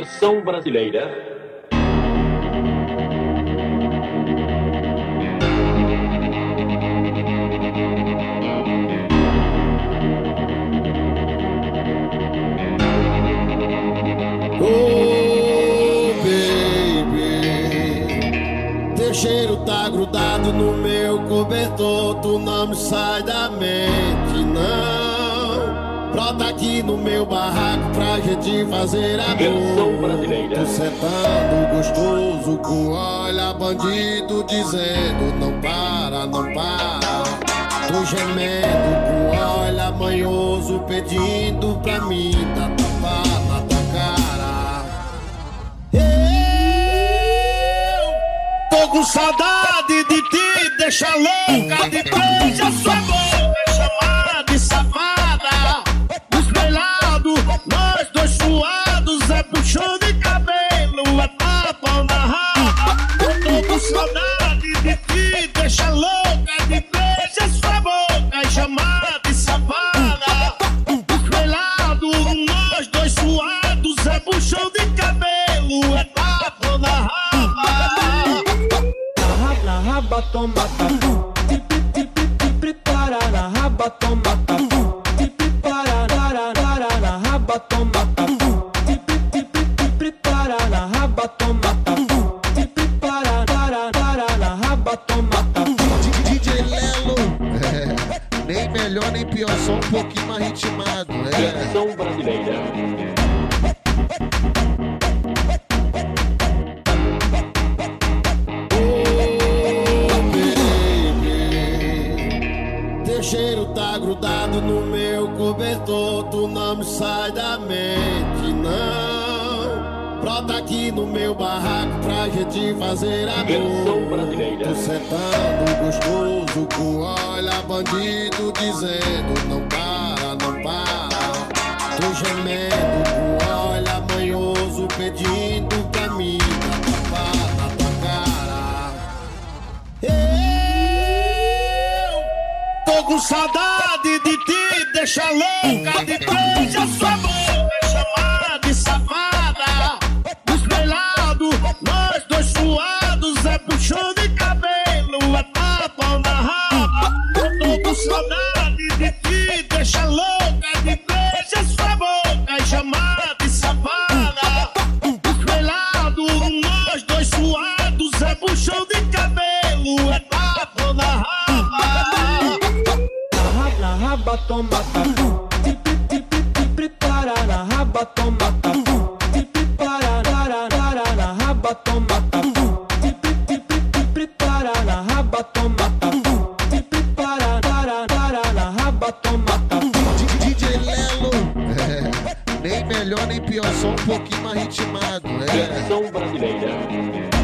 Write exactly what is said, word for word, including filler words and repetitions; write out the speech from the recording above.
Versão brasileira. Oh, baby, teu cheiro tá grudado no meu cobertor, tu não me sai da mente, não. Brota aqui no meu barraco pra gente fazer amor. Versão brasileira. Tu sentando gostoso com olha bandido dizendo não para, não para. Tu gemendo com olha manhoso pedindo pra mim dar tapa na tua cara. Eu tô com saudade de te deixar louca, de beijar sua boca, chamar de safada. Espelhado, nós dois suados, é puxão de cabelo, é tapa na raba. Eu tô com saudade de te deixar louca, de beijar sua boca e chamar de safada. Espelhado, nós dois suados, é puxão de cabelo, é tapa na raba. Na raba toma tapu, tipi tipi tipi para na raba toma tapu, tipi para para para na raba toma tapu, tipi tipi tipi para na raba toma tapu, tipi para para para na raba toma tapu. D J Lelo, é, nem melhor nem pior, só um pouquinho mais ritmado. É. Versão brasileira. Teu cheiro tá grudado no meu cobertor, tu não me sai da mente, não. Brota aqui no meu barraco pra gente fazer Versão amor. brasileira. Tu sentando gostoso com olha bandido dizendo não para, não para. Tu gemendo com olha manhoso pedindo pra mim dar tapa na tua cara. Eu tô com saudade de te deixar louca, de beijar sua boca, chamar de safada. Espelhado, nós dois suados, é puxão de cabelo, é tapa na raba. Eu tô com saudade de te deixar louca, de beijar sua boca e chamar de safada. Espelhado, nós dois suados, é puxão de cabelo, é tapa na raba. Na raba toma tapu, tipi tipi tipi para na raba toma tapu, tipi para para para na raba toma tapu, tipi tipi tipi para na raba toma tapu, tipi para para para na raba toma tapu. D J Lelo, é, nem melhor nem pior, só um pouquinho mais ritmado. É. Versão brasileira.